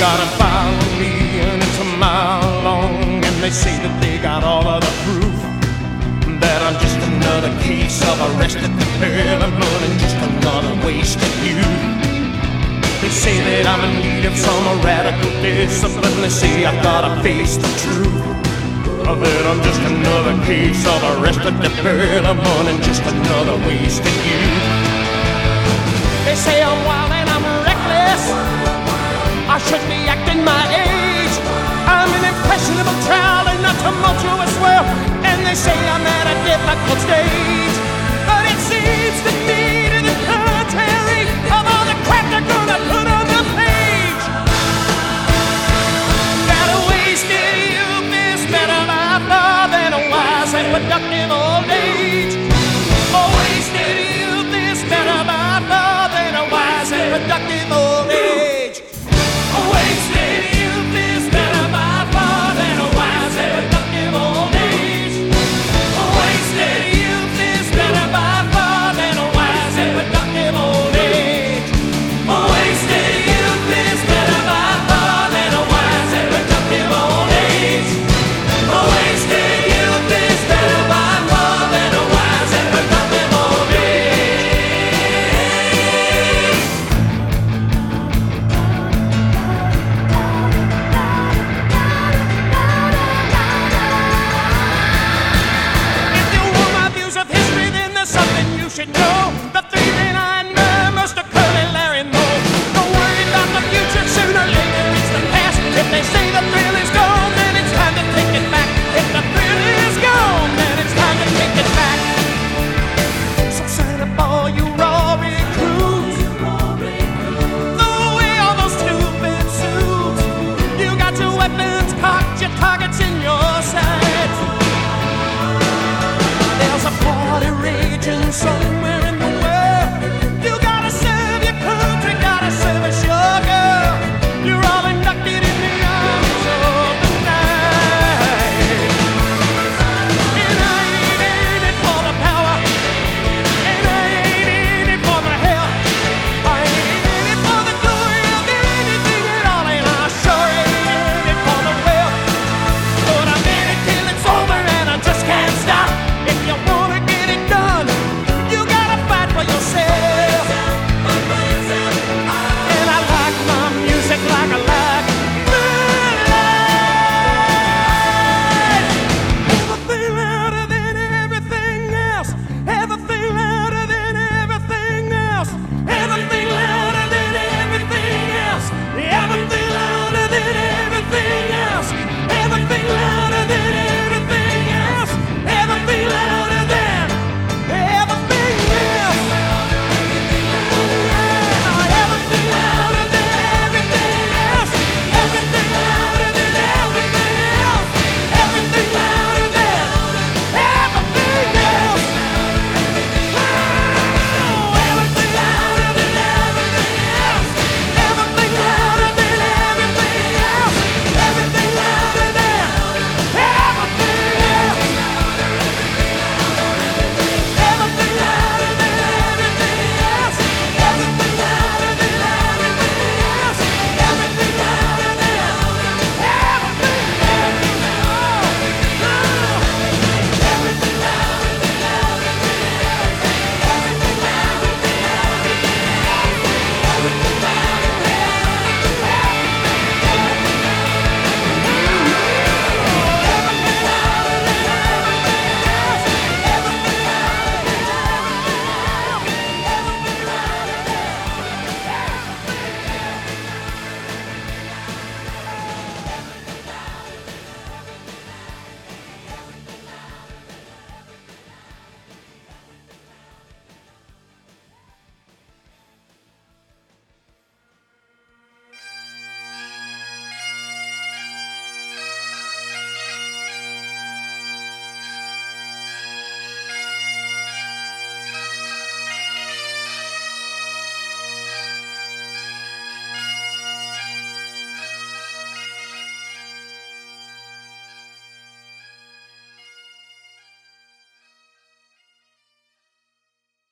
got a file on me and it's a mile long, and they say that they got all of the proof, that I'm just another case of arrested development and just another wasted youth. They say that I'm in need of some radical discipline. They say I've gotta face the truth, that I'm just another case of arrested development and just another wasted youth. They say I'm wild and I'm reckless, I should be acting my age. I'm an impressionable child and a tumultuous swell, and they say I'm at a difficult stage. But it seems to me to the contrary of all the crap they're gonna put on the page. That a wasted youth is better by far than a wise and productive old age. A wasted youth is better by far than a wise and productive old age. A wasted youth is better by far than a wise and productive old age. A wasted youth is better by far than a wise and productive old age. A wasted youth is better by far than a wise and productive old age. A wasted youth is better by far than a wise and productive old age. If you want my views of history, then there's something you should know. The